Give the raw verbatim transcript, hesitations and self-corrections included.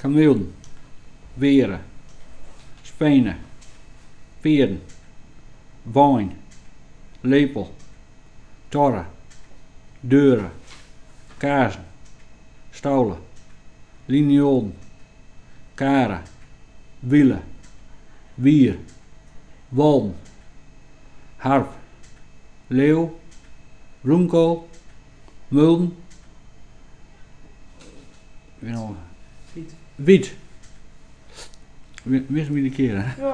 kamelen, weren, spenen, peren, wijn, lepel, torren, deuren, kaarsen, stolen, liniolen, karen, wielen, wier, walm, harp, leeuw, bloemkool, mulden, wiet. Wiet. Mis wie de keren.